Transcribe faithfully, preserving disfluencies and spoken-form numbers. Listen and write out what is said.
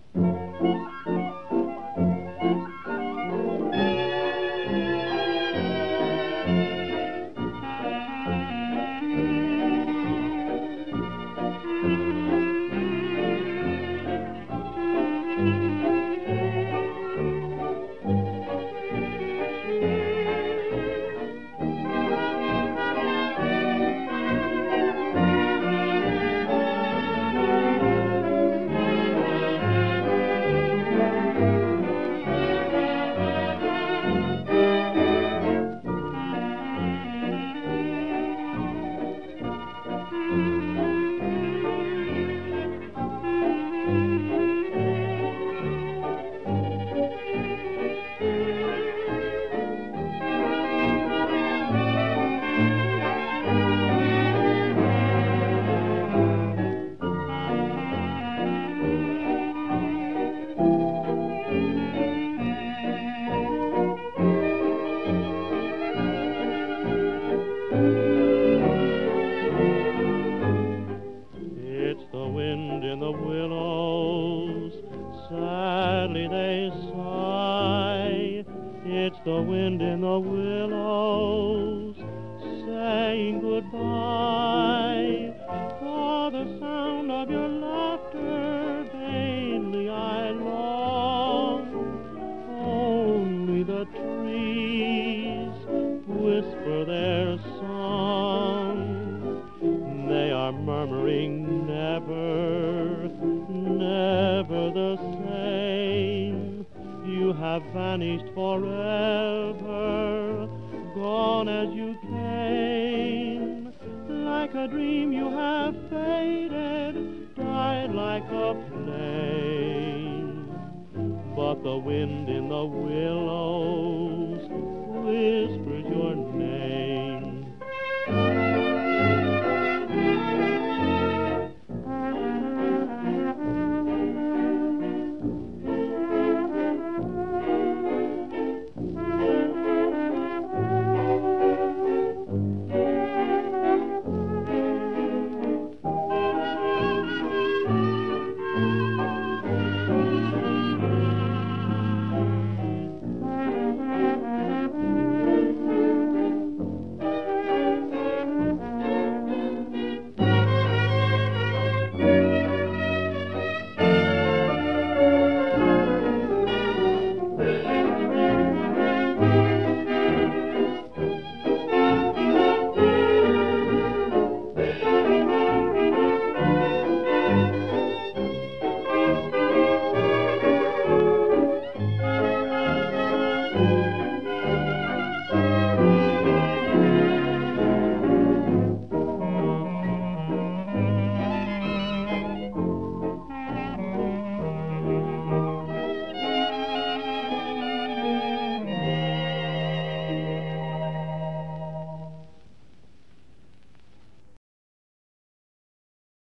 It's the wind in the willows, sadly they sigh. It's the wind in the willows, saying goodbye. For the sound of your laughter vainly I long. Only the trees whisper their song. They are murmuring never, never the same. You have vanished forever, gone as you came. Like a dream you have faded, died like a flame. But the wind in the willows whispers